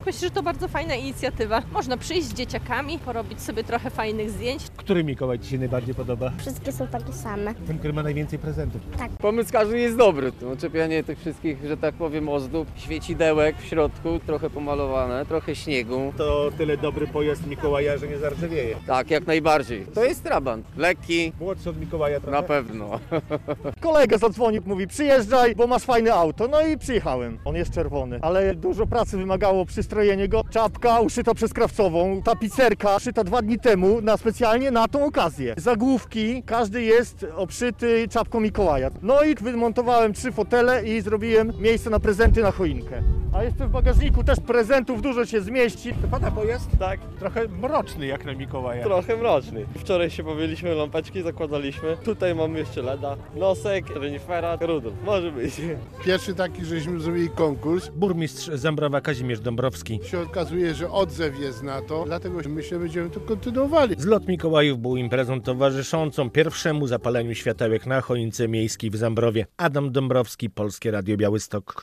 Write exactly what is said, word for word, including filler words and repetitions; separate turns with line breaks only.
Myślę, że to bardzo fajna inicjatywa. Można przyjść z dzieciakami, porobić sobie trochę fajnych zdjęć.
Który Mikołaj Ci się najbardziej podoba?
Wszystkie są takie same.
Ten, który ma najwięcej prezentów.
Pomysł każdy jest dobry. Oczepianie tych wszystkich, że tak powiem, ozdób, świecidełek w środku, trochę pomalowane, trochę śniegu.
To tyle dobry pojazd Mikołaja, że nie zardzewieje.
Tak, jak najbardziej. To jest trabant. Lekki,
Młodszy od Mikołaja trochę?
na pewno.
Kolega zadzwonił, mówi przyjeżdżaj, bo masz fajne auto. No i przyjechałem. On jest czerwony, ale dużo pracy wymagało przystrojenie go. Czapka uszyta przez krawcową, tapicerka szyta dwa dni temu na specjalnie na tą okazję. Zagłówki, każdy jest obszyty czapką Mikołaja. No i wymontowałem trzy fotele i zrobiłem miejsce na prezenty na choinkę. A jeszcze w bagażniku też prezentów dużo się zmieści.
To Pana pojazd?
Tak,
Trochę mroczny jak na Mikołaja.
Trochę mroczny. Wczoraj się bawiliśmy, lampeczki zakładaliśmy. Tutaj mamy jeszcze leda, nosek, renifera, Rudolf. Może być.
Pierwszy taki, żeśmy zrobili konkurs.
Burmistrz Zambrowa Kazimierz Dąbrowski.
Się okazuje, że odzew jest na to, dlatego myślę, że będziemy to kontynuowali.
Zlot Mikołajów był imprezą towarzyszącą pierwszemu zapaleniu światełek na choince miejskiej w Zambrowie. Adam Dąbrowski, Polskie Radio Białystok.